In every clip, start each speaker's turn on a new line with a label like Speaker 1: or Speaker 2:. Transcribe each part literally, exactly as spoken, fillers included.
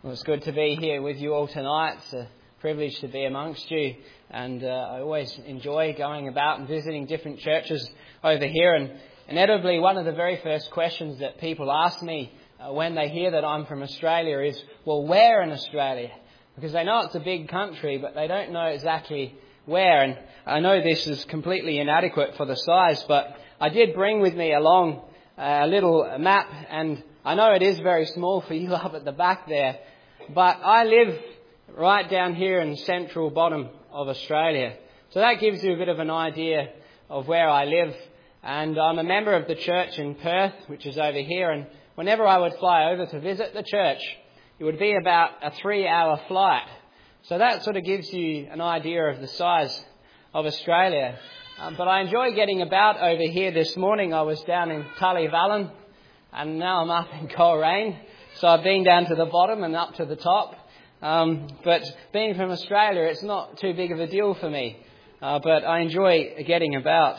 Speaker 1: Well, it's good to be here with you all tonight. It's a privilege to be amongst you, and uh, I always enjoy going about and visiting different churches over here. And inevitably, one of the very first questions that people ask me uh, when they hear that I'm from Australia is, well, where in Australia? Because they know it's a big country, but they don't know exactly where. And I know this is completely inadequate for the size, but I did bring with me along a little map, and I know it is very small for you up at the back there, but I live right down here in the central bottom of Australia. So that gives you a bit of an idea of where I live. And I'm a member of the church in Perth, which is over here. And whenever I would fly over to visit the church, it would be about a three-hour flight. So that sort of gives you an idea of the size of Australia. Um, but I enjoy getting about over here. This morning I was down in Tully-Vallon, and now I'm up in Coleraine. So I've been down to the bottom and up to the top. Um, but being from Australia, it's not too big of a deal for me. Uh, but I enjoy getting about.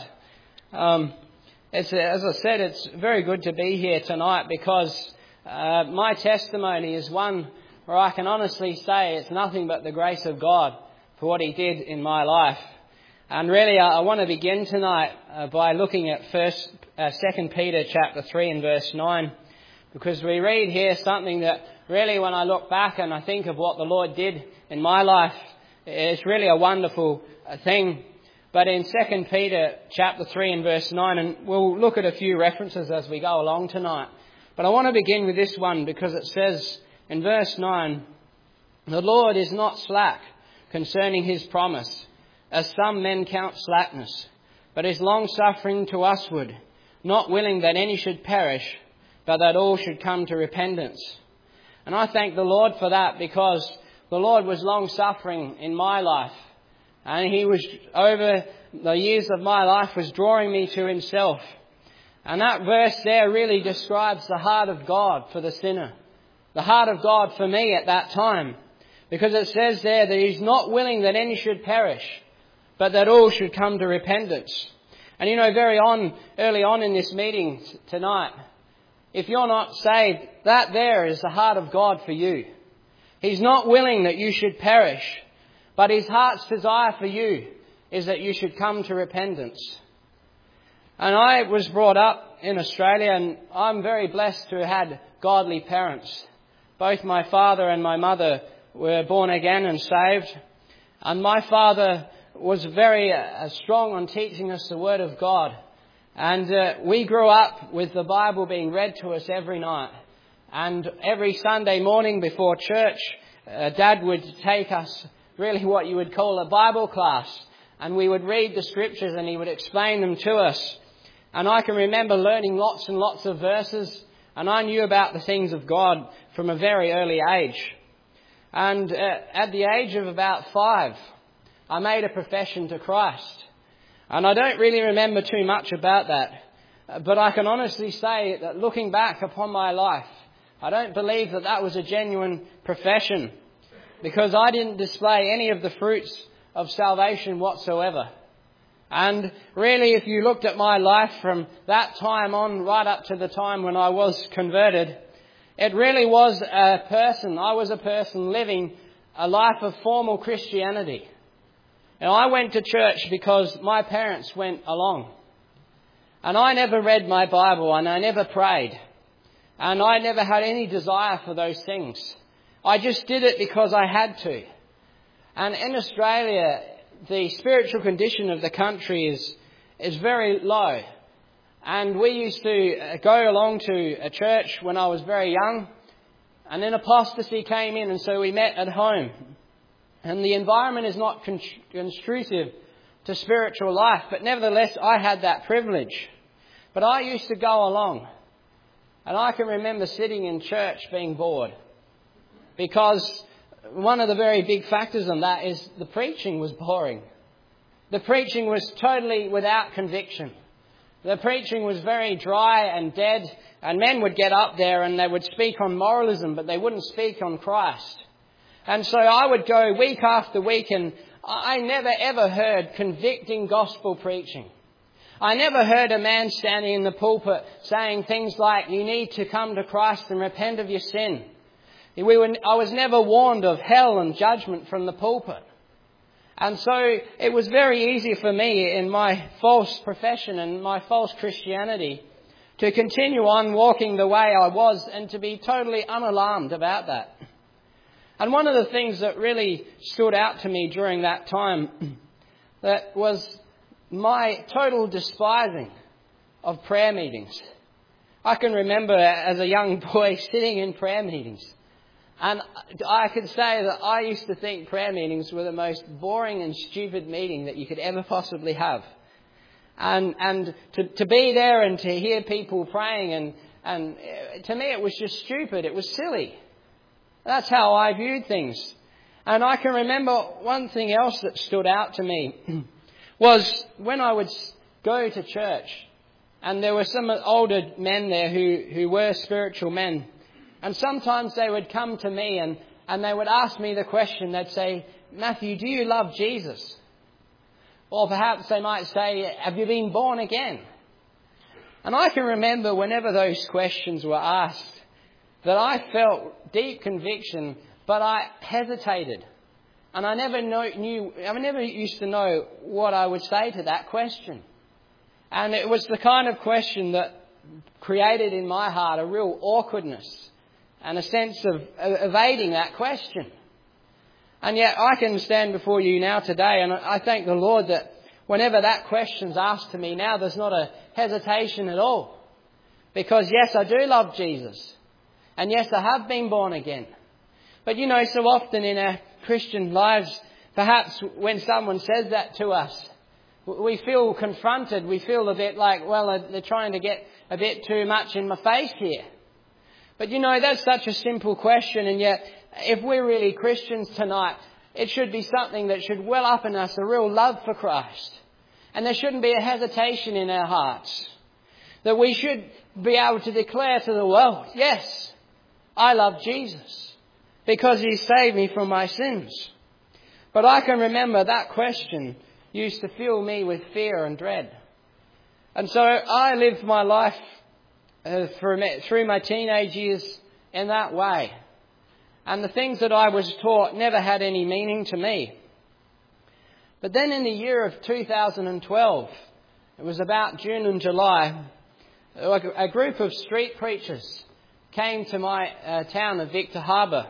Speaker 1: Um, it's, as I said, it's very good to be here tonight because uh, my testimony is one where I can honestly say it's nothing but the grace of God for what He did in my life. And really, I, I want to begin tonight uh, by looking at First, uh, Second Peter chapter three and verse nine. Because we read here something that really, when I look back and I think of what the Lord did in my life, it's really a wonderful thing. But in Second Peter chapter three and verse nine, and we'll look at a few references as we go along tonight. But I want to begin with this one because it says in verse nine, "The Lord is not slack concerning His promise, as some men count slackness, but is long-suffering to usward, not willing that any should perish, but that all should come to repentance." And I thank the Lord for that, because the Lord was long-suffering in my life. And He was, over the years of my life, was drawing me to Himself. And that verse there really describes the heart of God for the sinner. The heart of God for me at that time. Because it says there that He's not willing that any should perish, but that all should come to repentance. And you know, very on, early on in this meeting tonight, if you're not saved, that there is the heart of God for you. He's not willing that you should perish, but His heart's desire for you is that you should come to repentance. And I was brought up in Australia, and I'm very blessed to have had godly parents. Both my father and my mother were born again and saved. And my father was very uh, strong on teaching us the Word of God. And uh, we grew up with the Bible being read to us every night. And every Sunday morning before church, uh, Dad would take us really what you would call a Bible class. And we would read the Scriptures and he would explain them to us. And I can remember learning lots and lots of verses. And I knew about the things of God from a very early age. And uh, at the age of about five, I made a profession to Christ. And I don't really remember too much about that. But I can honestly say that looking back upon my life, I don't believe that that was a genuine profession, because I didn't display any of the fruits of salvation whatsoever. And really, if you looked at my life from that time on right up to the time when I was converted, it really was a person, I was a person living a life of formal Christianity. Now, I went to church because my parents went along. And I never read my Bible, and I never prayed. And I never had any desire for those things. I just did it because I had to. And in Australia, the spiritual condition of the country is, is very low. And we used to go along to a church when I was very young. And then apostasy came in, and so we met at home. And the environment is not conducive to spiritual life. But nevertheless, I had that privilege. But I used to go along. And I can remember sitting in church being bored. Because one of the very big factors in that is the preaching was boring. The preaching was totally without conviction. The preaching was very dry and dead. And men would get up there and they would speak on moralism, but they wouldn't speak on Christ. And so I would go week after week, and I never ever heard convicting gospel preaching. I never heard a man standing in the pulpit saying things like, you need to come to Christ and repent of your sin. We were, I was never warned of hell and judgment from the pulpit. And so it was very easy for me in my false profession and my false Christianity to continue on walking the way I was and to be totally unalarmed about that. And one of the things that really stood out to me during that time that was my total despising of prayer meetings. I can remember as a young boy sitting in prayer meetings, and I could say that I used to think prayer meetings were the most boring and stupid meeting that you could ever possibly have. And and to, to be there and to hear people praying, and, and to me it was just stupid, it was silly. That's how I viewed things. And I can remember one thing else that stood out to me was when I would go to church, and there were some older men there who, who were spiritual men. And sometimes they would come to me and, and they would ask me the question. They'd say, "Matthew, do you love Jesus?" Or perhaps they might say, "Have you been born again?" And I can remember whenever those questions were asked that I felt deep conviction, but I hesitated. And I never know, knew, I never used to know what I would say to that question. And it was the kind of question that created in my heart a real awkwardness and a sense of evading that question. And yet I can stand before you now today, and I thank the Lord that whenever that question's asked to me now, there's not a hesitation at all. Because yes, I do love Jesus. And yes, I have been born again. But you know, so often in our Christian lives, perhaps when someone says that to us, we feel confronted. We feel a bit like, well, they're trying to get a bit too much in my face here. But you know, that's such a simple question, and yet if we're really Christians tonight, it should be something that should well up in us a real love for Christ. And there shouldn't be a hesitation in our hearts. That we should be able to declare to the world, yes, I love Jesus because He saved me from my sins. But I can remember that question used to fill me with fear and dread. And so I lived my life uh, through, through my teenage years in that way. And the things that I was taught never had any meaning to me. But then in the year of two thousand twelve, it was about June and July, a group of street preachers came to my uh, town of Victor Harbor.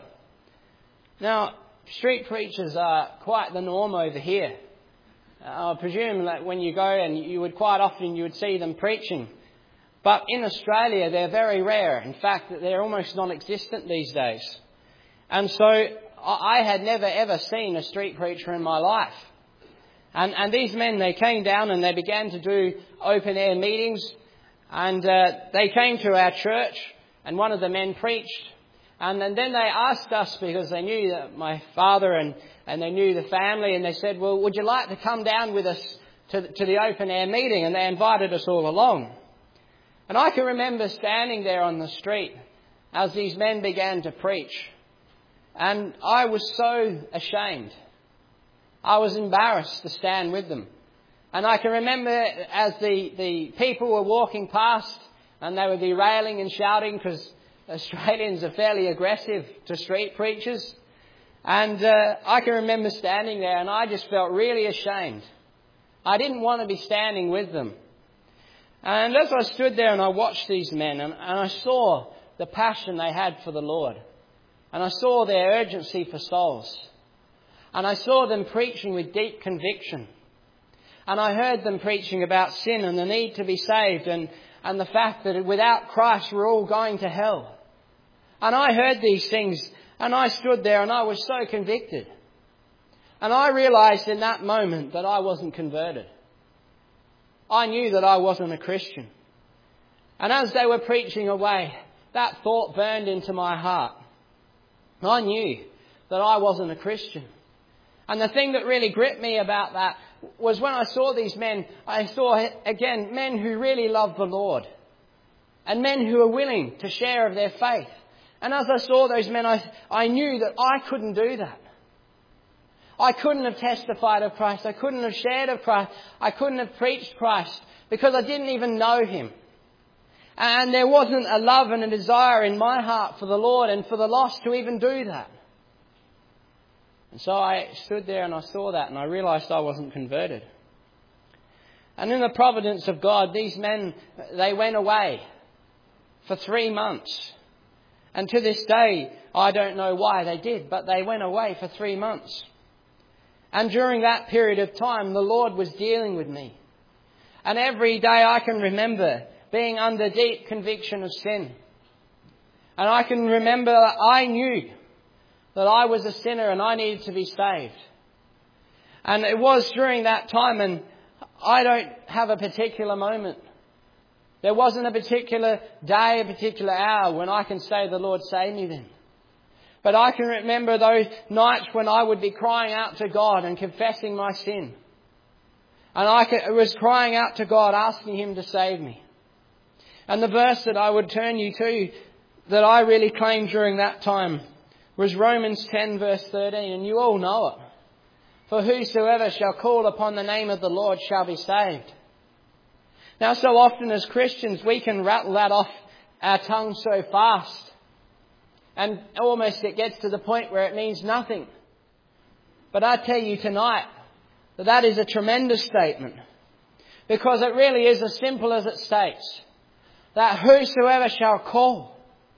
Speaker 1: Now, street preachers are quite the norm over here. Uh, I presume that when you go, and you would quite often you would see them preaching. But in Australia, they're very rare. In fact, they're almost non-existent these days. And so I had never ever seen a street preacher in my life. And, and these men, they came down and they began to do open air meetings. And uh, they came to our church, and one of the men preached. And, and then they asked us, because they knew that my father and, and they knew the family, and they said, "Well, would you like to come down with us to, to the open air meeting?" And they invited us all along. And I can remember standing there on the street as these men began to preach. And I was so ashamed. I was embarrassed to stand with them. And I can remember as the, the people were walking past, and they were derailing and shouting, because Australians are fairly aggressive to street preachers. And uh, I can remember standing there, and I just felt really ashamed. I didn't want to be standing with them. And as I stood there and I watched these men, and, and I saw the passion they had for the Lord. And I saw their urgency for souls. And I saw them preaching with deep conviction. And I heard them preaching about sin and the need to be saved, and, and the fact that without Christ we're all going to hell. And I heard these things, and I stood there and I was so convicted. And I realised in that moment that I wasn't converted. I knew that I wasn't a Christian. And as they were preaching away, that thought burned into my heart. I knew that I wasn't a Christian. And the thing that really gripped me about that was when I saw these men, I saw, again, men who really loved the Lord. And men who were willing to share of their faith. And as I saw those men, I, I knew that I couldn't do that. I couldn't have testified of Christ. I couldn't have shared of Christ. I couldn't have preached Christ because I didn't even know Him. And there wasn't a love and a desire in my heart for the Lord and for the lost to even do that. And so I stood there and I saw that and I realised I wasn't converted. And in the providence of God, these men, they went away for three months. And to this day, I don't know why they did, but they went away for three months. And during that period of time, the Lord was dealing with me. And every day I can remember being under deep conviction of sin. And I can remember that I knew that I was a sinner and I needed to be saved. And it was during that time, and I don't have a particular moment. There wasn't a particular day, a particular hour when I can say the Lord saved me then. But I can remember those nights when I would be crying out to God and confessing my sin. And I was crying out to God, asking Him to save me. And the verse that I would turn you to, that I really claimed during that time, was Romans ten verse thirteen. And you all know it. For whosoever shall call upon the name of the Lord shall be saved. Now, so often as Christians, we can rattle that off our tongue so fast. And almost it gets to the point where it means nothing. But I tell you tonight that that is a tremendous statement. Because it really is as simple as it states. That whosoever shall call.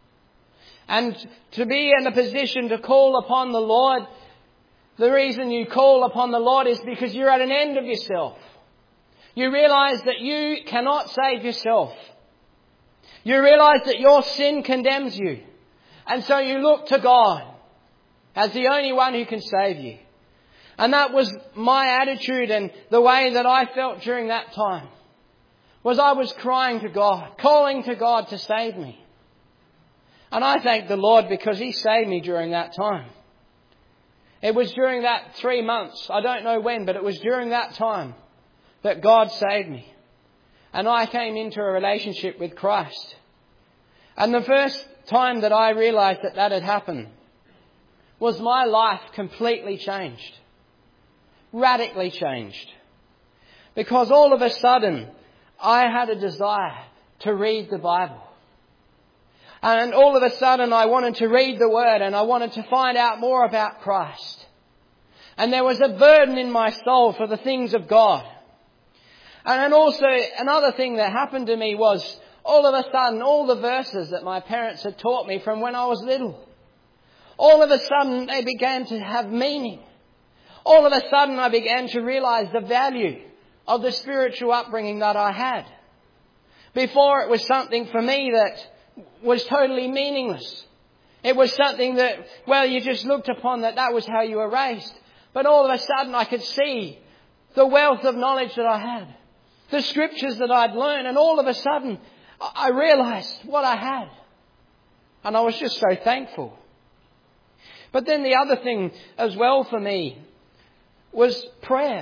Speaker 1: And to be in a position to call upon the Lord, the reason you call upon the Lord is because you're at an end of yourself. You realise that you cannot save yourself. You realise that your sin condemns you. And so you look to God as the only one who can save you. And that was my attitude and the way that I felt during that time. Was I was crying to God, calling to God to save me. And I thank the Lord because He saved me during that time. It was during that three months, I don't know when, but it was during that time that God saved me. And I came into a relationship with Christ. And the first time that I realised that that had happened was my life completely changed. Radically changed. Because all of a sudden, I had a desire to read the Bible. And all of a sudden I wanted to read the Word and I wanted to find out more about Christ. And there was a burden in my soul for the things of God. And then also another thing that happened to me was all of a sudden all the verses that my parents had taught me from when I was little, all of a sudden they began to have meaning. All of a sudden I began to realise the value of the spiritual upbringing that I had. Before it was something for me that was totally meaningless. It was something that, well, you just looked upon that that was how you were raised. But all of a sudden I could see the wealth of knowledge that I had, the scriptures that I'd learned, and all of a sudden I realised what I had. And I was just so thankful. But then the other thing as well for me was prayer.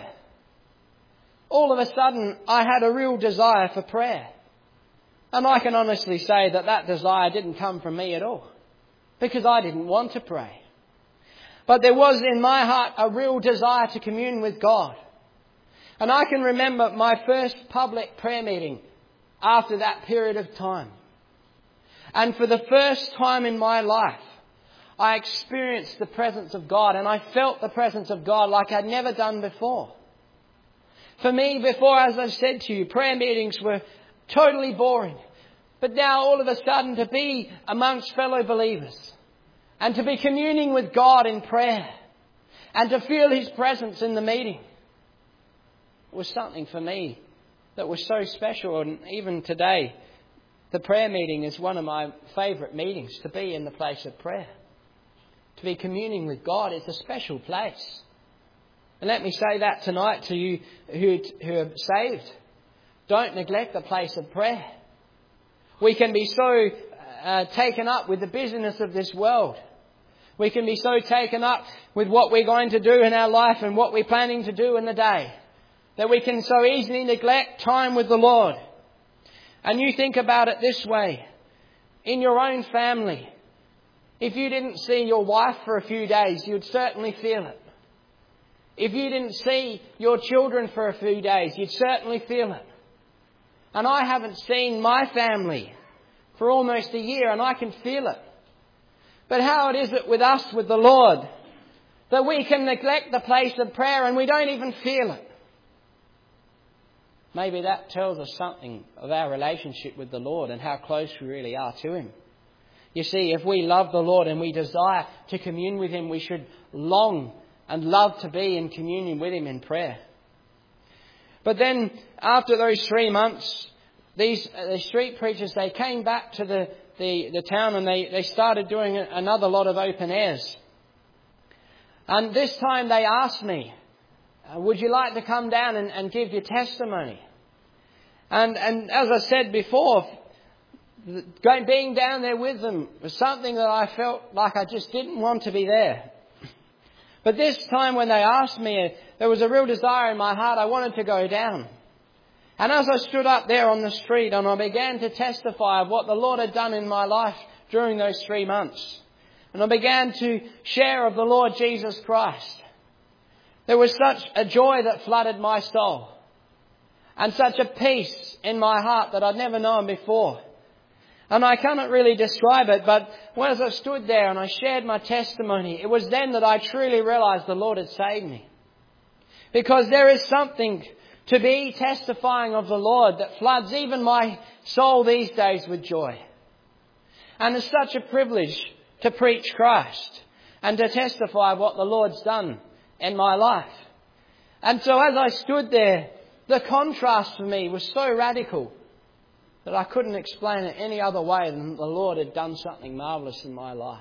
Speaker 1: All of a sudden I had a real desire for prayer. And I can honestly say that that desire didn't come from me at all. Because I didn't want to pray. But there was in my heart a real desire to commune with God. And I can remember my first public prayer meeting after that period of time. And for the first time in my life, I experienced the presence of God. And I felt the presence of God like I'd never done before. For me, before, as I've said to you, prayer meetings were totally boring. But now all of a sudden to be amongst fellow believers and to be communing with God in prayer and to feel His presence in the meeting was something for me that was so special. And even today, the prayer meeting is one of my favourite meetings, to be in the place of prayer. To be communing with God is a special place. And let me say that tonight to you who, who are saved. Don't neglect the place of prayer. We can be so uh, taken up with the busyness of this world. We can be so taken up with what we're going to do in our life and what we're planning to do in the day, that we can so easily neglect time with the Lord. And you think about it this way. In your own family, if you didn't see your wife for a few days, you'd certainly feel it. If you didn't see your children for a few days, you'd certainly feel it. And I haven't seen my family for almost a year, and I can feel it. But how is it with us, with the Lord, that we can neglect the place of prayer and we don't even feel it? Maybe that tells us something of our relationship with the Lord and how close we really are to Him. You see, if we love the Lord and we desire to commune with Him, we should long and love to be in communion with Him in prayer. But then, after those three months, these uh, the street preachers, they came back to the, the, the town and they, they started doing another lot of open airs. And this time they asked me, would you like to come down and, and give your testimony? And, and as I said before, going, being down there with them was something that I felt like I just didn't want to be there. But this time when they asked me, there was a real desire in my heart. I wanted to go down. And as I stood up there on the street and I began to testify of what the Lord had done in my life during those three months, and I began to share of the Lord Jesus Christ, there was such a joy that flooded my soul and such a peace in my heart that I'd never known before. And I cannot really describe it, but as I stood there and I shared my testimony, it was then that I truly realized the Lord had saved me. Because there is something to be testifying of the Lord that floods even my soul these days with joy. And it's such a privilege to preach Christ and to testify what the Lord's done in my life. And so as I stood there, the contrast for me was so radical that I couldn't explain it any other way than the Lord had done something marvellous in my life.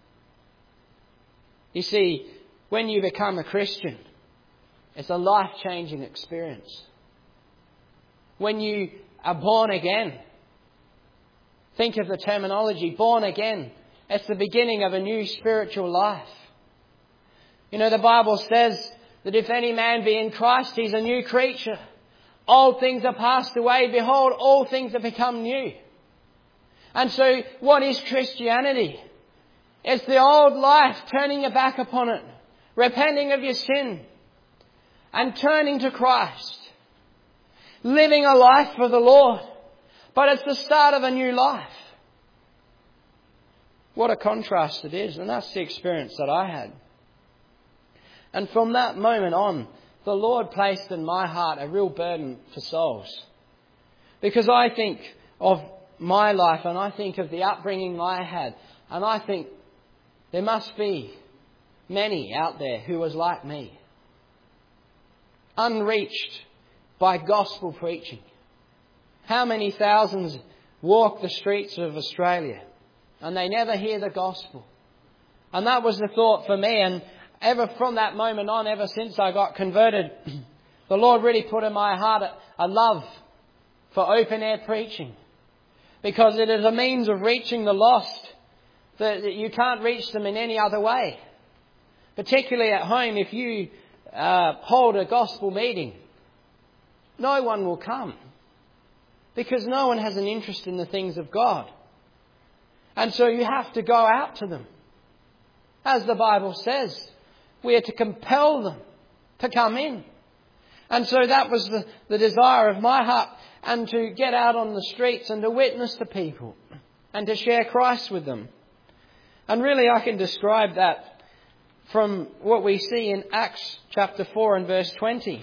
Speaker 1: You see, when you become a Christian, it's a life-changing experience. When you are born again, think of the terminology, born again. It's the beginning of a new spiritual life. You know, the Bible says that if any man be in Christ, he's a new creature. Old things are passed away. Behold, all things have become new. And so what is Christianity? It's the old life, turning your back upon it, repenting of your sin and turning to Christ. Living a life for the Lord. But it's the start of a new life. What a contrast it is. And that's the experience that I had. And from that moment on, the Lord placed in my heart a real burden for souls. Because I think of my life and I think of the upbringing I had. And I think there must be many out there who was like me. Unreached by gospel preaching. How many thousands walk the streets of Australia and they never hear the gospel? And that was the thought for me. And ever from that moment on, ever since I got converted, the Lord really put in my heart a, a love for open air preaching. Because it is a means of reaching the lost that, that you can't reach them in any other way. Particularly at home, if you uh, hold a gospel meeting, no one will come. Because no one has an interest in the things of God. And so you have to go out to them. As the Bible says, we are to compel them to come in. And so that was the, the desire of my heart, and to get out on the streets and to witness to people and to share Christ with them. And really I can describe that from what we see in Acts chapter four and verse twenty.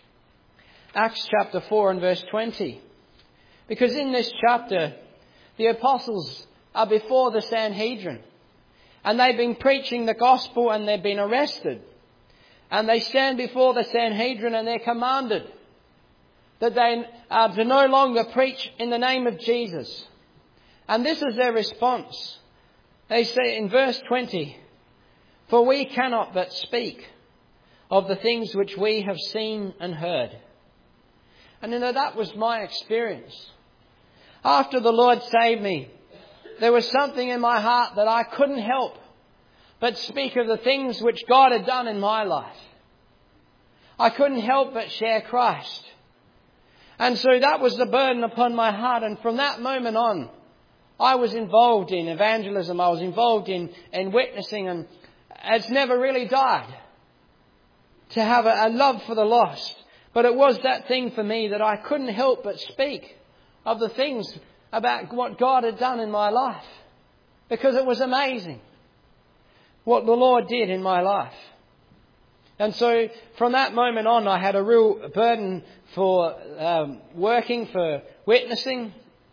Speaker 1: Acts chapter four and verse twenty. Because in this chapter, the apostles are before the Sanhedrin. And they've been preaching the gospel and they've been arrested. And they stand before the Sanhedrin and they're commanded that they are to no longer preach in the name of Jesus. And this is their response. They say in verse twenty, "For we cannot but speak of the things which we have seen and heard." And you know, that was my experience. After the Lord saved me, there was something in my heart that I couldn't help but speak of the things which God had done in my life. I couldn't help but share Christ. And so that was the burden upon my heart. And from that moment on, I was involved in evangelism. I was involved in, in witnessing, and it's never really died. To have a, a love for the lost. But it was that thing for me that I couldn't help but speak of the things about what God had done in my life, because it was amazing what the Lord did in my life. And so from that moment on, I had a real burden for um, working, for witnessing.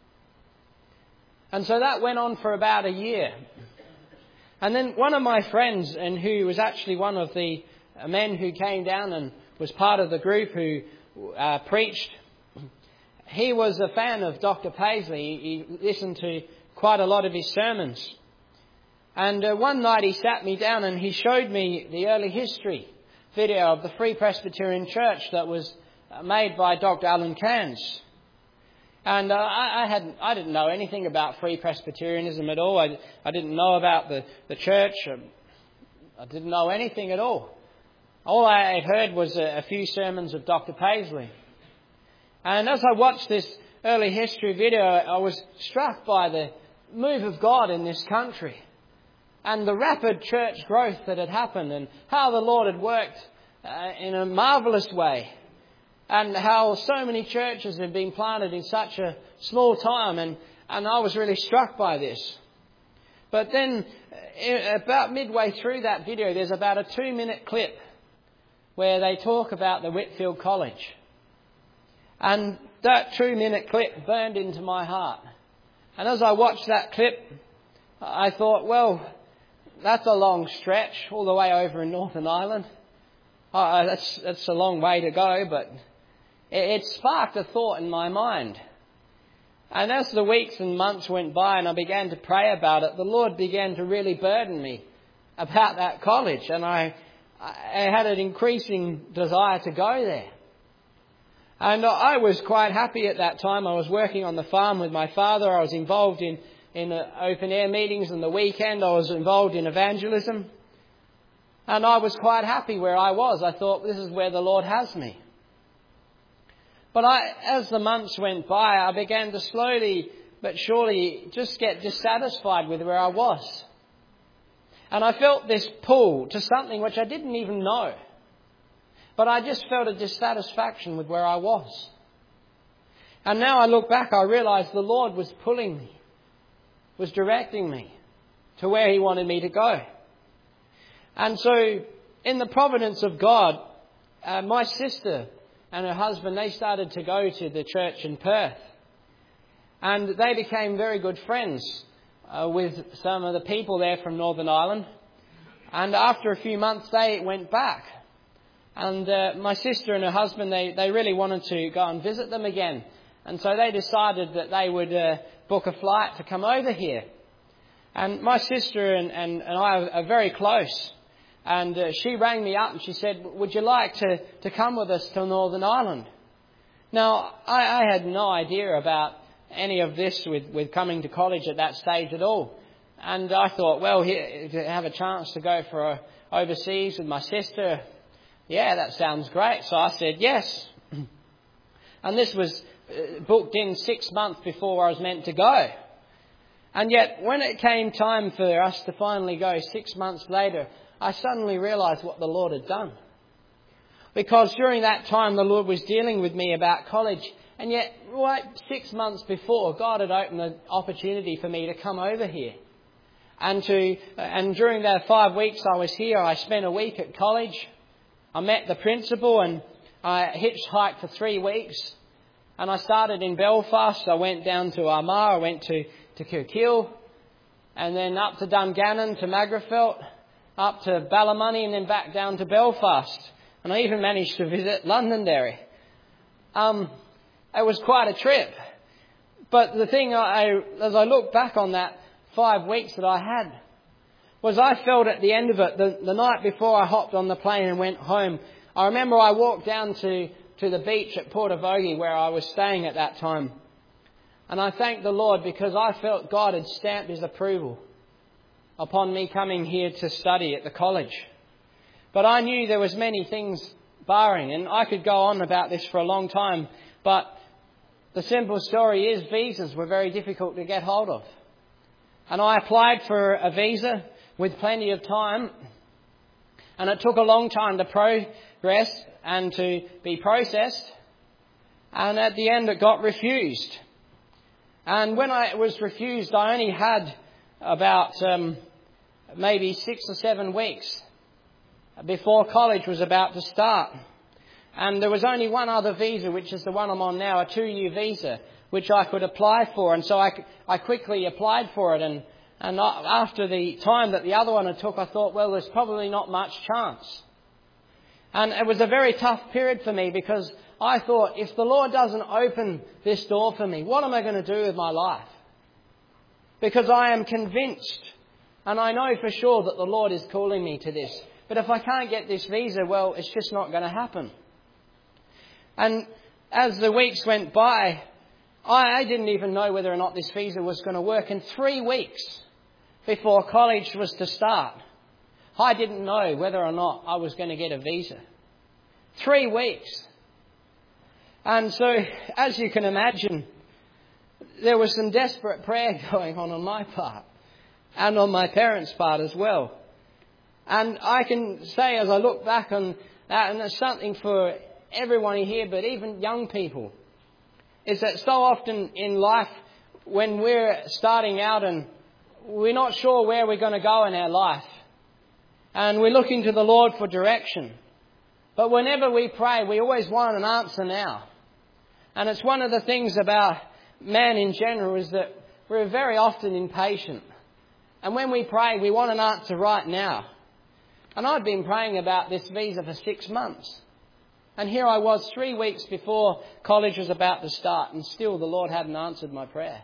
Speaker 1: And so that went on for about a year. And then one of my friends, and who was actually one of the men who came down and was part of the group who uh, preached, he was a fan of Doctor Paisley. He listened to quite a lot of his sermons. And uh, one night he sat me down and he showed me the early history video of the Free Presbyterian Church that was made by Doctor Alan Cairns. And uh, I, I had I didn't know anything about Free Presbyterianism at all. I, I didn't know about the, the church. I didn't know anything at all. All I had heard was a, a few sermons of Doctor Paisley. And as I watched this early history video, I was struck by the move of God in this country and the rapid church growth that had happened, and how the Lord had worked uh, in a marvellous way, and how so many churches had been planted in such a small time, and, and I was really struck by this. But then, about midway through that video, there's about a two-minute clip where they talk about the Whitfield College. And that two-minute clip burned into my heart. And as I watched that clip, I thought, well, that's a long stretch all the way over in Northern Ireland. Oh, that's, that's a long way to go, but it, it sparked a thought in my mind. And as the weeks and months went by and I began to pray about it, the Lord began to really burden me about that college. And I, I had an increasing desire to go there. And I was quite happy at that time. I was working on the farm with my father. I was involved in, in open air meetings, and the weekend I was involved in evangelism. And I was quite happy where I was. I thought, this is where the Lord has me. But I, as the months went by, I began to slowly but surely just get dissatisfied with where I was. And I felt this pull to something which I didn't even know. But I just felt a dissatisfaction with where I was. And now I look back, I realise the Lord was pulling me, was directing me to where He wanted me to go. And so, in the providence of God, uh, my sister and her husband, they started to go to the church in Perth. And they became very good friends uh, with some of the people there from Northern Ireland. And after a few months, they went back. And uh, my sister and her husband, they, they really wanted to go and visit them again. And so they decided that they would uh, book a flight to come over here. And my sister and, and, and I are very close. And uh, she rang me up and she said, would you like to, to come with us to Northern Ireland? Now, I, I had no idea about any of this with, with coming to college at that stage at all. And I thought, well, here, to have a chance to go for a, overseas with my sister, yeah, that sounds great. So I said yes. And this was booked in six months before I was meant to go. And yet, when it came time for us to finally go six months later, I suddenly realised what the Lord had done. Because during that time, the Lord was dealing with me about college. And yet, right six months before, God had opened the opportunity for me to come over here. And to and during that five weeks I was here, I spent a week at college. I met the principal and I hitchhiked for three weeks. And I started in Belfast. I went down to Armagh. I went to, to Kirkhill. And then up to Dungannon, to Magherafelt. Up to Ballymoney and then back down to Belfast. And I even managed to visit Londonderry. Um, it was quite a trip. But the thing, I, as I look back on that five weeks that I had, was I felt at the end of it, the, the night before I hopped on the plane and went home, I remember I walked down to, to the beach at Portavogie where I was staying at that time. And I thanked the Lord because I felt God had stamped His approval upon me coming here to study at the college. But I knew there was many things barring, and I could go on about this for a long time, but the simple story is visas were very difficult to get hold of. And I applied for a visa with plenty of time, and it took a long time to progress and to be processed, and at the end it got refused. And when I was refused, I only had about um, maybe six or seven weeks before college was about to start. And there was only one other visa, which is the one I'm on now, a two-year visa, which I could apply for. And so I, I quickly applied for it. And, and after the time that the other one had took, I thought, well, there's probably not much chance. And it was a very tough period for me because I thought, if the Lord doesn't open this door for me, what am I going to do with my life? Because I am convinced, and I know for sure that the Lord is calling me to this. But if I can't get this visa, well, it's just not going to happen. And as the weeks went by, I didn't even know whether or not this visa was going to work. And three weeks before college was to start, I didn't know whether or not I was going to get a visa. Three weeks. And so, as you can imagine, there was some desperate prayer going on on my part and on my parents' part as well. And I can say, as I look back on that, and there's something for everyone here, but even young people, is that so often in life, when we're starting out and we're not sure where we're going to go in our life, and we're looking to the Lord for direction, but whenever we pray, we always want an answer now. And it's one of the things about man in general is that we're very often impatient. And when we pray, we want an answer right now. And I'd been praying about this visa for six months. And here I was three weeks before college was about to start, and still the Lord hadn't answered my prayer.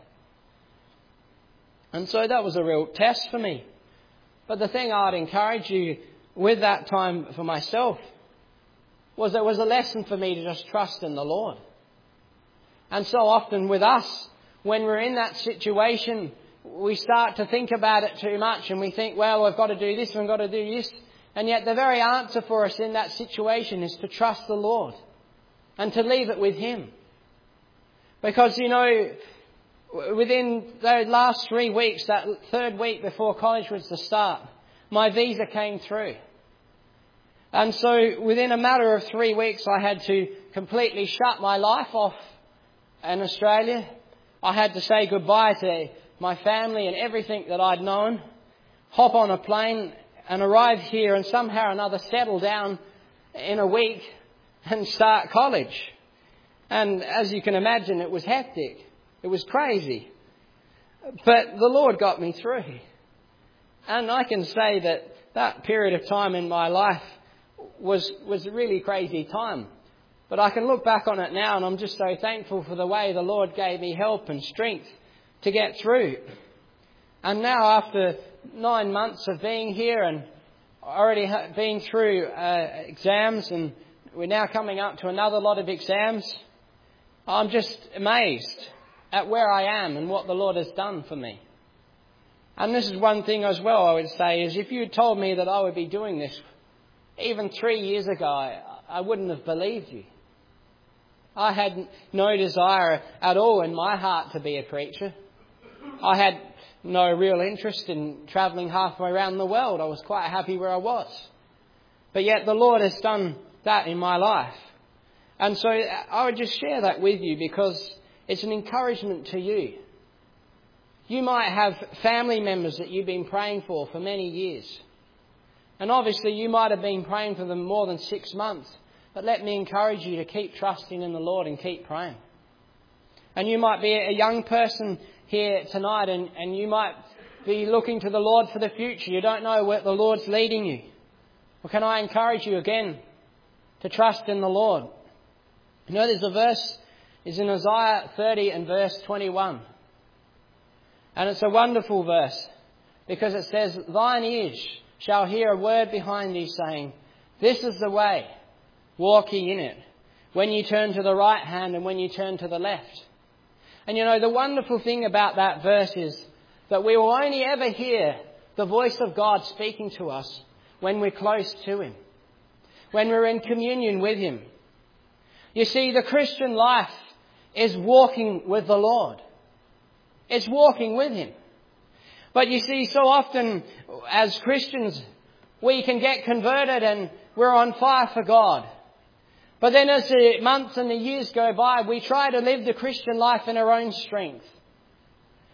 Speaker 1: And so that was a real test for me. But the thing I'd encourage you with that time for myself was it was a lesson for me to just trust in the Lord. And so often with us, when we're in that situation, we start to think about it too much and we think, well, we've got to do this, we've got to do this. And yet the very answer for us in that situation is to trust the Lord and to leave it with Him. Because, you know, within those last three weeks, that third week before college was to start, my visa came through. And so within a matter of three weeks, I had to completely shut my life off in Australia. I had to say goodbye to my family and everything that I'd known, hop on a plane and arrive here and somehow or another settle down in a week and start college. And as you can imagine, it was hectic. It was crazy. But the Lord got me through. And I can say that that period of time in my life was, was a really crazy time. But I can look back on it now and I'm just so thankful for the way the Lord gave me help and strength to get through. And now after nine months of being here and already been through uh, exams, and we're now coming up to another lot of exams, I'm just amazed at where I am and what the Lord has done for me. And this is one thing as well I would say is if you had told me that I would be doing this even three years ago, I, I wouldn't have believed you. I had no desire at all in my heart to be a preacher. I had no real interest in travelling halfway around the world. I was quite happy where I was. But yet the Lord has done that in my life. And so I would just share that with you because it's an encouragement to you. You might have family members that you've been praying for for many years. And obviously you might have been praying for them more than six months. But let me encourage you to keep trusting in the Lord and keep praying. And you might be a young person here tonight and, and you might be looking to the Lord for the future. You don't know where the Lord's leading you. Well, can I encourage you again to trust in the Lord? You know, there's a verse, is in Isaiah thirty and verse twenty-one. And it's a wonderful verse because it says, "Thine ears shall hear a word behind thee saying, this is the way, walk ye in it, when you turn to the right hand and when you turn to the left." And you know, the wonderful thing about that verse is that we will only ever hear the voice of God speaking to us when we're close to Him, when we're in communion with Him. You see, the Christian life is walking with the Lord. It's walking with Him. But you see, so often as Christians, we can get converted and we're on fire for God. But then as the months and the years go by, we try to live the Christian life in our own strength.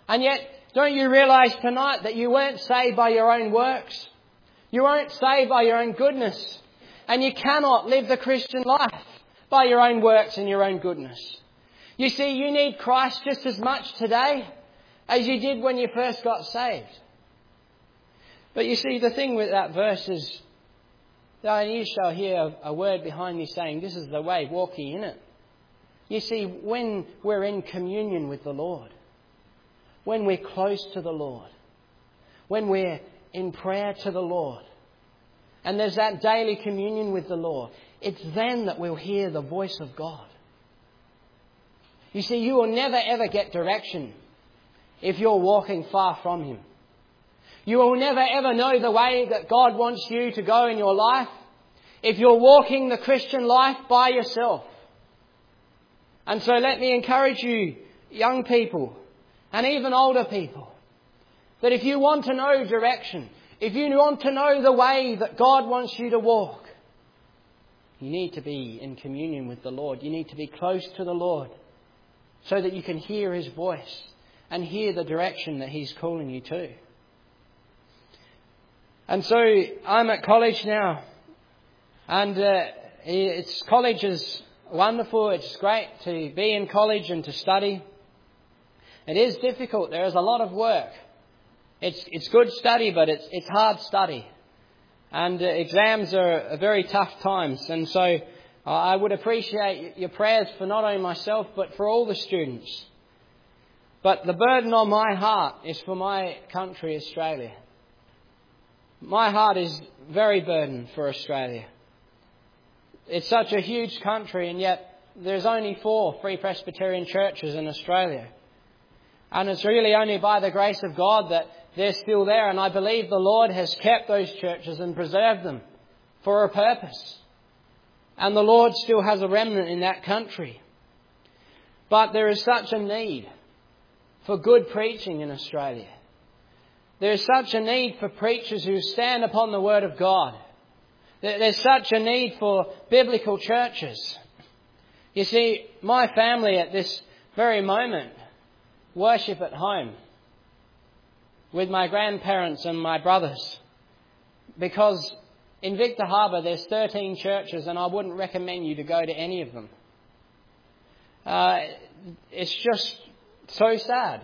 Speaker 1: And yet, don't you realise tonight that you weren't saved by your own works? You weren't saved by your own goodness. And you cannot live the Christian life by your own works and your own goodness. You see, you need Christ just as much today as you did when you first got saved. But you see, the thing with that verse is, though you shall hear a word behind me saying, this is the way, walk ye in it. You see, when we're in communion with the Lord, when we're close to the Lord, when we're in prayer to the Lord, and there's that daily communion with the Lord, it's then that we'll hear the voice of God. You see, you will never ever get direction if you're walking far from Him. You will never ever know the way that God wants you to go in your life if you're walking the Christian life by yourself. And so let me encourage you, young people, and even older people, that if you want to know direction, if you want to know the way that God wants you to walk, you need to be in communion with the Lord. You need to be close to the Lord so that you can hear His voice and hear the direction that He's calling you to. And so I'm at college now, and uh, it's college is wonderful. It's great to be in college and to study. It is difficult. There is a lot of work. It's it's good study, but it's it's hard study. And uh, exams are, are very tough times. And so uh, I would appreciate your prayers for not only myself, but for all the students. But the burden on my heart is for my country, Australia. My heart is very burdened for Australia. It's such a huge country, and yet there's only four Free Presbyterian churches in Australia. And it's really only by the grace of God that they're still there. And I believe the Lord has kept those churches and preserved them for a purpose. And the Lord still has a remnant in that country. But there is such a need for good preaching in Australia. There is such a need for preachers who stand upon the Word of God. There's such a need for biblical churches. You see, my family at this very moment worship at home with my grandparents and my brothers, because in Victor Harbor there's thirteen churches, and I wouldn't recommend you to go to any of them. Uh, it's just so sad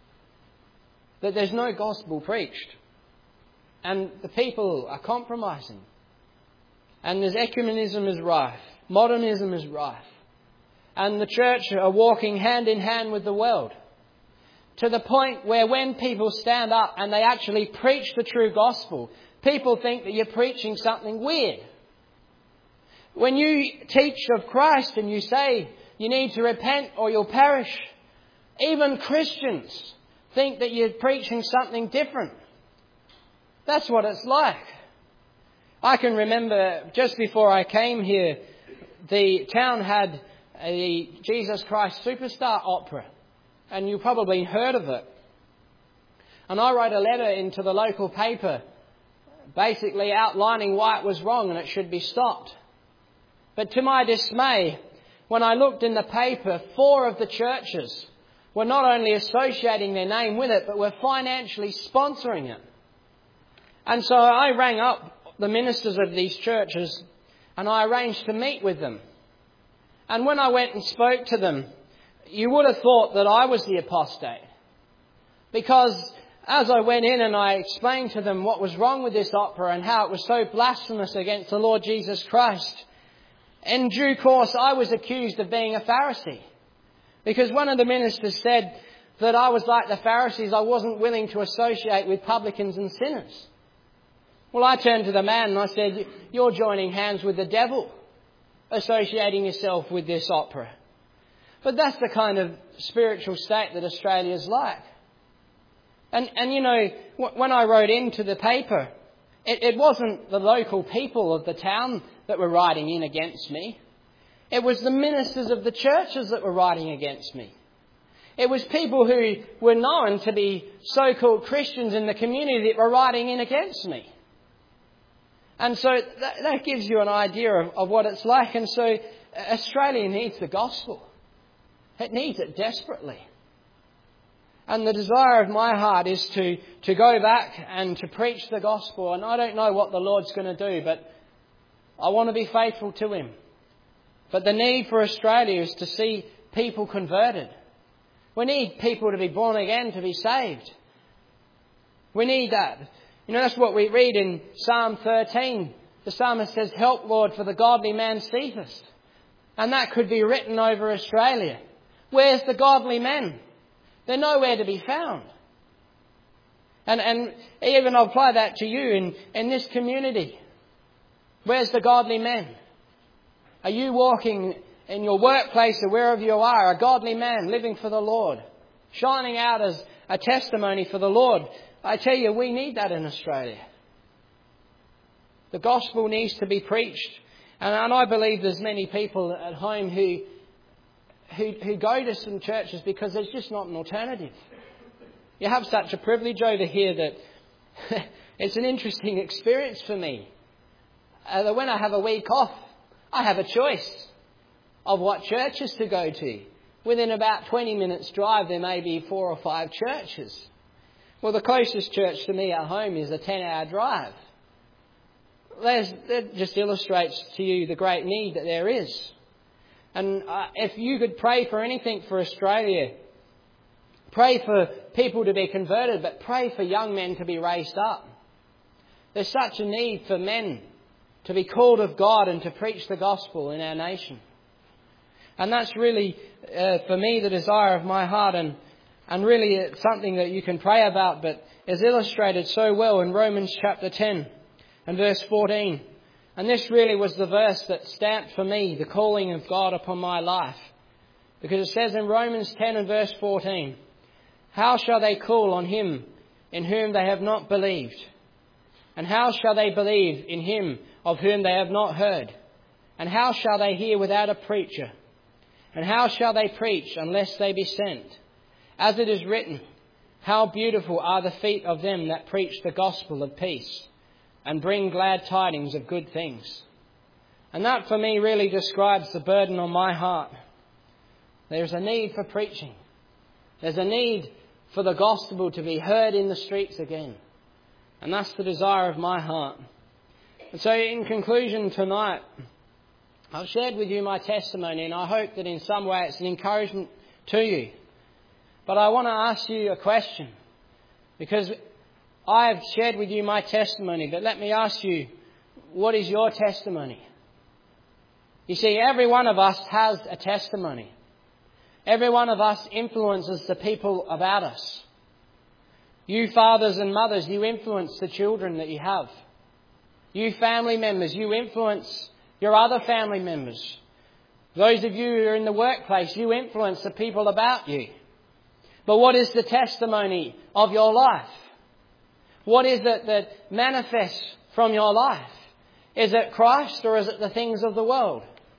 Speaker 1: that there's no gospel preached, and the people are compromising, and there's ecumenism is rife, modernism is rife, and the church are walking hand in hand with the world, to the point where when people stand up and they actually preach the true gospel, people think that you're preaching something weird. When you teach of Christ and you say you need to repent or you'll perish, even Christians think that you're preaching something different. That's what it's like. I can remember just before I came here, the town had a Jesus Christ Superstar opera, and you probably heard of it. And I wrote a letter into the local paper basically outlining why it was wrong and it should be stopped. But to my dismay, when I looked in the paper, four of the churches were not only associating their name with it, but were financially sponsoring it. And so I rang up the ministers of these churches and I arranged to meet with them. And when I went and spoke to them, you would have thought that I was the apostate. Because as I went in and I explained to them what was wrong with this opera and how it was so blasphemous against the Lord Jesus Christ, in due course I was accused of being a Pharisee. Because one of the ministers said that I was like the Pharisees, I wasn't willing to associate with publicans and sinners. Well, I turned to the man and I said, you're joining hands with the devil, associating yourself with this opera. But that's the kind of spiritual state that Australia's like. And, and you know, when I wrote into the paper, it, it wasn't the local people of the town that were writing in against me. It was the ministers of the churches that were writing against me. It was people who were known to be so-called Christians in the community that were writing in against me. And so that, that gives you an idea of, of what it's like. And so Australia needs the gospel. It needs it desperately. And the desire of my heart is to, to go back and to preach the gospel. And I don't know what the Lord's going to do, but I want to be faithful to Him. But the need for Australia is to see people converted. We need people to be born again, to be saved. We need that. You know, that's what we read in Psalm thirteen. The psalmist says, "Help, Lord, for the godly man ceaseth." And that could be written over Australia. Where's the godly men? They're nowhere to be found. And and even I'll apply that to you in, in this community. Where's the godly men? Are you walking in your workplace or wherever you are, a godly man living for the Lord, shining out as a testimony for the Lord? I tell you, we need that in Australia. The gospel needs to be preached. And, and I believe there's many people at home who Who, who go to some churches because there's just not an alternative. You have such a privilege over here that it's an interesting experience for me. Uh, that when I have a week off, I have a choice of what churches to go to. Within about twenty minutes drive, there may be four or five churches. Well, the closest church to me at home is a ten-hour drive. There's, that just illustrates to you the great need that there is. And uh, if you could pray for anything for Australia, pray for people to be converted, but pray for young men to be raised up. There's such a need for men to be called of God and to preach the gospel in our nation. And that's really, uh, for me, the desire of my heart, and, and really it's something that you can pray about, but is illustrated so well in Romans chapter ten and verse fourteen. And this really was the verse that stamped for me the calling of God upon my life. Because it says in Romans ten and verse fourteen, "How shall they call on Him in whom they have not believed? And how shall they believe in Him of whom they have not heard? And how shall they hear without a preacher? And how shall they preach unless they be sent? As it is written, how beautiful are the feet of them that preach the gospel of peace, and bring glad tidings of good things." And that for me really describes the burden on my heart. There's a need for preaching. There's a need for the gospel to be heard in the streets again. And that's the desire of my heart. And so in conclusion tonight, I've shared with you my testimony, and I hope that in some way it's an encouragement to you. But I want to ask you a question, because I have shared with you my testimony, but let me ask you, what is your testimony? You see, every one of us has a testimony. Every one of us influences the people about us. You fathers and mothers, you influence the children that you have. You family members, you influence your other family members. Those of you who are in the workplace, you influence the people about you. But what is the testimony of your life? What is it that manifests from your life? Is it Christ, or is it the things of the world?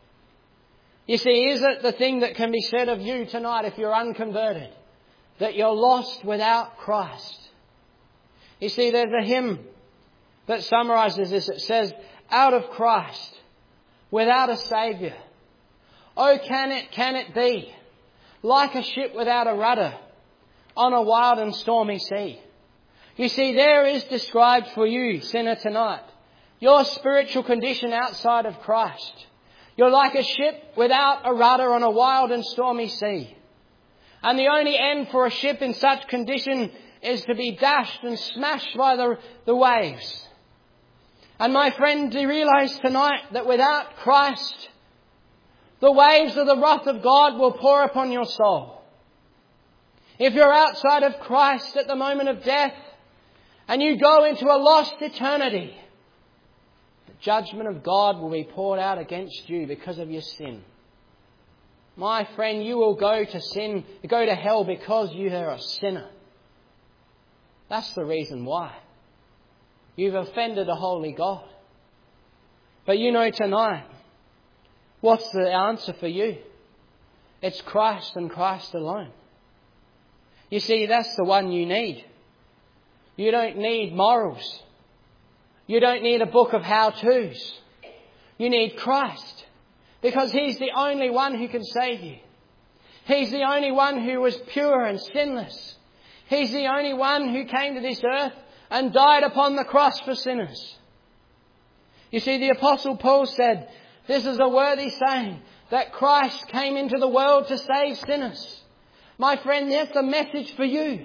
Speaker 1: You see, is it the thing that can be said of you tonight if you're unconverted, that you're lost without Christ? You see, there's a hymn that summarises this. It says, "Out of Christ, without a Saviour, oh can it, can it be, like a ship without a rudder on a wild and stormy sea?" You see, there is described for you, sinner, tonight, your spiritual condition outside of Christ. You're like a ship without a rudder on a wild and stormy sea. And the only end for a ship in such condition is to be dashed and smashed by the, the waves. And my friend, do you realise tonight that without Christ, the waves of the wrath of God will pour upon your soul? If you're outside of Christ at the moment of death, and you go into a lost eternity, the judgment of God will be poured out against you because of your sin. My friend, you will go to sin, go to hell because you are a sinner. That's the reason why. You've offended a holy God. But you know tonight, what's the answer for you? It's Christ and Christ alone. You see, that's the one you need. You don't need morals. You don't need a book of how-tos. You need Christ, because He's the only one who can save you. He's the only one who was pure and sinless. He's the only one who came to this earth and died upon the cross for sinners. You see, the Apostle Paul said, this is a worthy saying, that Christ came into the world to save sinners. My friend, that's the message for you.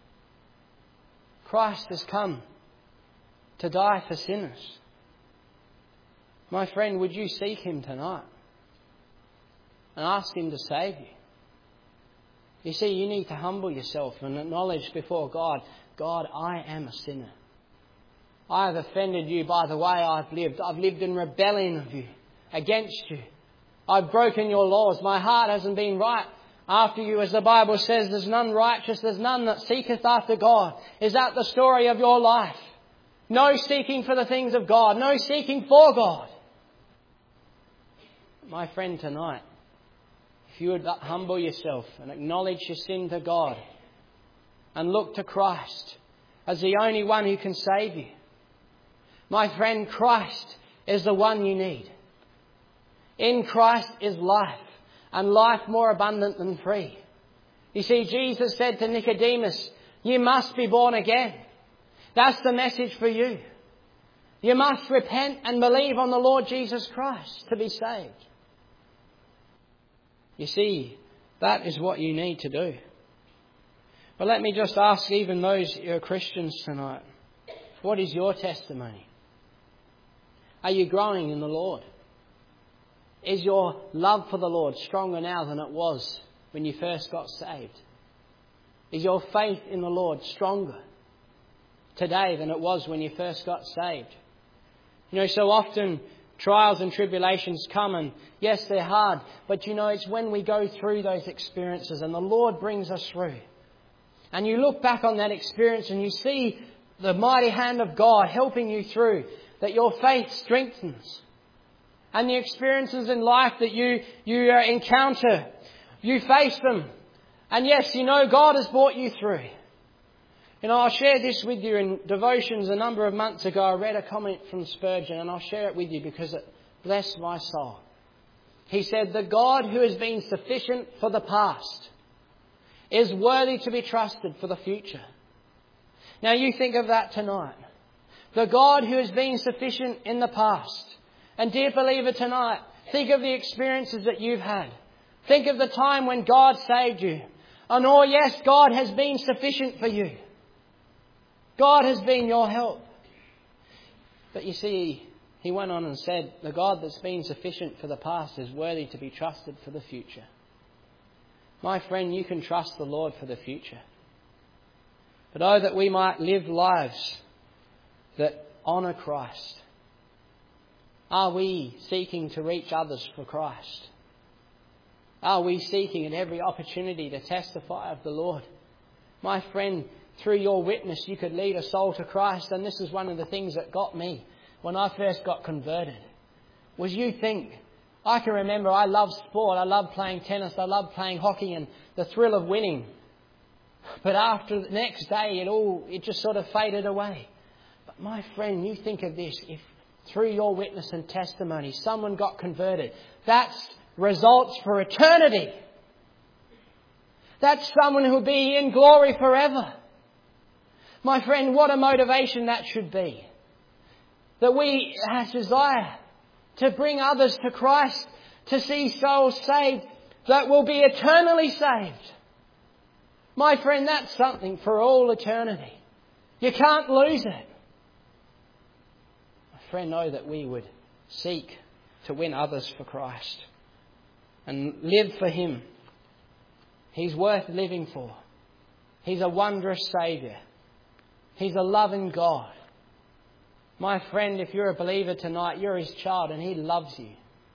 Speaker 1: Christ has come to die for sinners. My friend, would you seek Him tonight and ask Him to save you? You see, you need to humble yourself and acknowledge before God, God, I am a sinner. I have offended you by the way I've lived. I've lived in rebellion of you, against you. I've broken your laws. My heart hasn't been right after you. As the Bible says, there's none righteous, there's none that seeketh after God. Is that the story of your life? No seeking for the things of God. No seeking for God. My friend, tonight, if you would humble yourself and acknowledge your sin to God and look to Christ as the only one who can save you. My friend, Christ is the one you need. In Christ is life, and life more abundant than free. You see, Jesus said to Nicodemus, you must be born again. That's the message for you. You must repent and believe on the Lord Jesus Christ to be saved. You see, that is what you need to do. But let me just ask even those who are Christians tonight, what is your testimony? Are you growing in the Lord? Is your love for the Lord stronger now than it was when you first got saved? Is your faith in the Lord stronger today than it was when you first got saved? You know, so often trials and tribulations come, and yes, they're hard, but you know, it's when we go through those experiences and the Lord brings us through. And you look back on that experience and you see the mighty hand of God helping you through, that your faith strengthens. And the experiences in life that you, you uh, encounter, you face them. And yes, you know God has brought you through. You know, I'll share this with you in devotions a number of months ago. I read a comment from Spurgeon, and I'll share it with you because it blessed my soul. He said, the God who has been sufficient for the past is worthy to be trusted for the future. Now you think of that tonight. The God who has been sufficient in the past. And dear believer, tonight, think of the experiences that you've had. Think of the time when God saved you. And oh yes, God has been sufficient for you. God has been your help. But you see, he went on and said, the God that's been sufficient for the past is worthy to be trusted for the future. My friend, you can trust the Lord for the future. But oh, that we might live lives that honour Christ. Are we seeking to reach others for Christ? Are we seeking at every opportunity to testify of the Lord? My friend, through your witness you could lead a soul to Christ, and this is one of the things that got me when I first got converted. Was you think, I can remember I loved sport, I loved playing tennis, I loved playing hockey and the thrill of winning. But after the next day it all, it just sort of faded away. But my friend, you think of this, if through your witness and testimony someone got converted, that's results for eternity. That's someone who will be in glory forever. My friend, what a motivation that should be. That we have desire to bring others to Christ, to see souls saved that will be eternally saved. My friend, that's something for all eternity. You can't lose it. Friend, know that we would seek to win others for Christ and live for Him. He's worth living for. He's a wondrous Saviour. He's a loving God. My friend, if you're a believer tonight, you're His child and He loves you.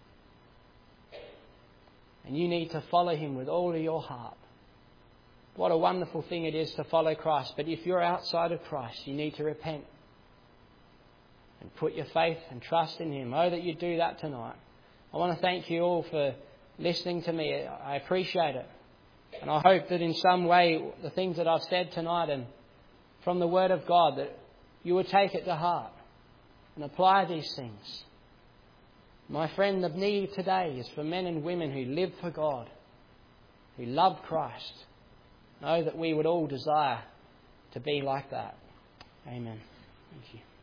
Speaker 1: And you need to follow Him with all of your heart. What a wonderful thing it is to follow Christ. But if you're outside of Christ, you need to repent. And put your faith and trust in Him. Oh, that you do that tonight. I want to thank you all for listening to me. I appreciate it. And I hope that in some way the things that I've said tonight and from the Word of God, that you would take it to heart and apply these things. My friend, the need today is for men and women who live for God, who love Christ. Oh, that we would all desire to be like that. Amen. Thank you.